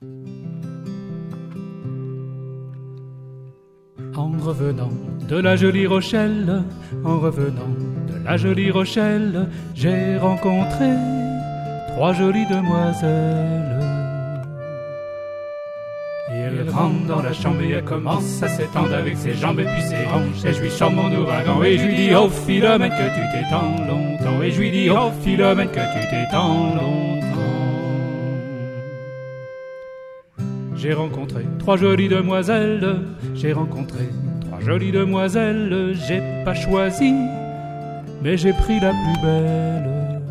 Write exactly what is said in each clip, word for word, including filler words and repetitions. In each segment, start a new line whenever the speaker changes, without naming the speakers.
En revenant de la jolie Rochelle, en revenant de la jolie Rochelle, j'ai rencontré trois jolies demoiselles. Et elle rentre dans la chambre et elle commence à s'étendre avec ses jambes et puis ses hanches. Et je lui chante mon ouragan et je lui dis oh Philomène que tu t'étends longtemps. Et je lui dis oh Philomène que tu t'étends longtemps. J'ai rencontré trois jolies demoiselles, j'ai rencontré trois jolies demoiselles, j'ai pas choisi, mais j'ai pris la plus belle.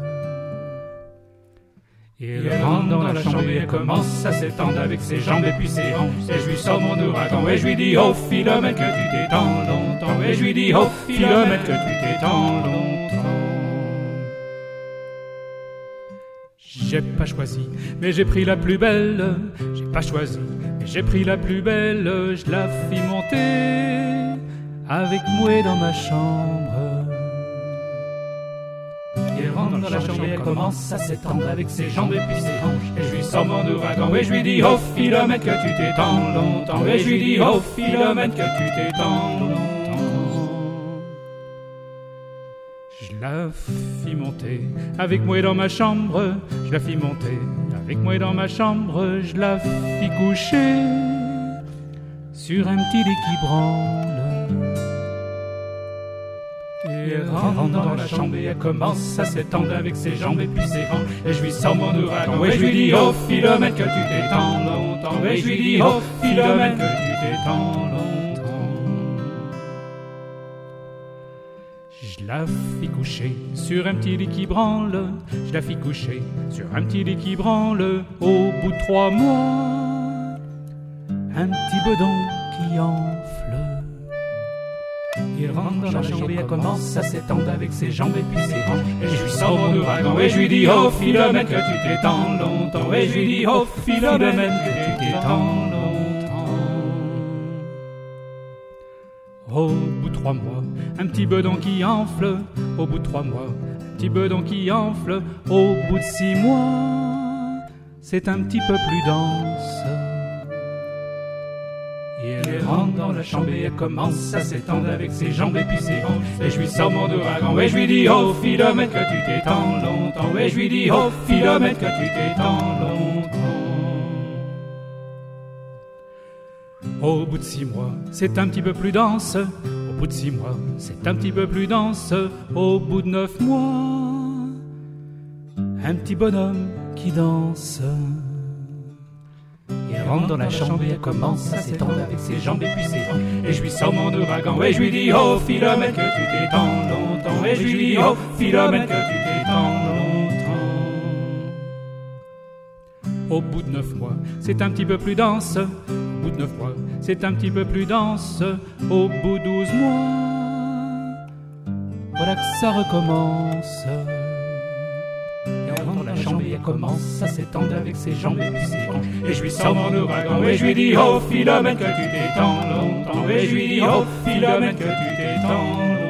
Et elle rentre dans la chambre et elle commence à s'étendre avec ses jambes et puis ses hanches. Et je lui sors mon ouragan et je lui dis oh Philomène que tu t'étends longtemps. Et je lui dis oh Philomène que tu t'étends longtemps. J'ai pas choisi, mais j'ai pris la plus belle. J'ai pas choisi, mais j'ai pris la plus belle. Je la fis monter avec moi dans ma chambre. Et elle rentre dans la chambre et elle commence à s'étendre avec ses jambes et puis ses hanches. Et je lui sors mon ouragan et je lui dis oh Philomène que tu t'étends longtemps. Et je lui dis oh Philomène que tu t'étends longtemps. Je la fis monter avec moi dans ma chambre. Je la fis monter avec moi dans ma chambre. Je la fis coucher sur un petit lit qui branle. Et elle rentre dans la chambre et elle commence à s'étendre avec ses jambes et puis ses hanches. Et je lui sors mon ouragan et je lui dis oh Philomène que tu t'étends longtemps. Et je lui dis oh Philomène que tu t'étends longtemps. Je la fis coucher sur un petit lit qui branle. Je la fis coucher sur un petit lit qui branle. Au bout de trois mois, un petit bedon qui enfle. Il rentre dans la chambre et elle commence à s'étendre avec ses jambes et puis ses hanches. Et je lui sors mon ouragan et je lui dis oh Philomène que tu t'étends longtemps. Et je lui dis oh Philomène que tu t'étends longtemps. Au bout de trois mois, un petit bedon qui enfle. Au bout de trois mois, un petit bedon qui enfle. Au bout de six mois, c'est un petit peu plus dense. Et elle rentre dans la chambre et elle commence à s'étendre avec ses jambes et puis ses hanches. Et je lui sors mon ouragan et je lui dis oh Philomène que tu t'étends longtemps. Et je lui dis oh Philomène que tu t'étends longtemps. Au bout de six mois, c'est un petit peu plus dense. Au bout de six mois, c'est un petit peu plus dense. Au bout de neuf mois, un petit bonhomme qui danse. Il rentre dans la chambre et elle commence à s'étendre avec ses jambes et puis ses hanches. Et je lui sors mon ouragan et je lui dis oh Philomène que tu t'étends longtemps. Et je lui dis oh Philomène que tu t'étends longtemps. Au bout de neuf mois, c'est un petit peu plus dense. Au bout de neuf mois, c'est un petit peu plus dense. Au bout de douze mois, voilà que ça recommence. Dans la chambre et elle commence à s'étendre avec ses jambes et puis ses hanches. Et je lui sors mon ouragan et je lui dis oh Philomène que tu t'étends longtemps. Et je lui dis oh Philomène que tu t'étends longtemps.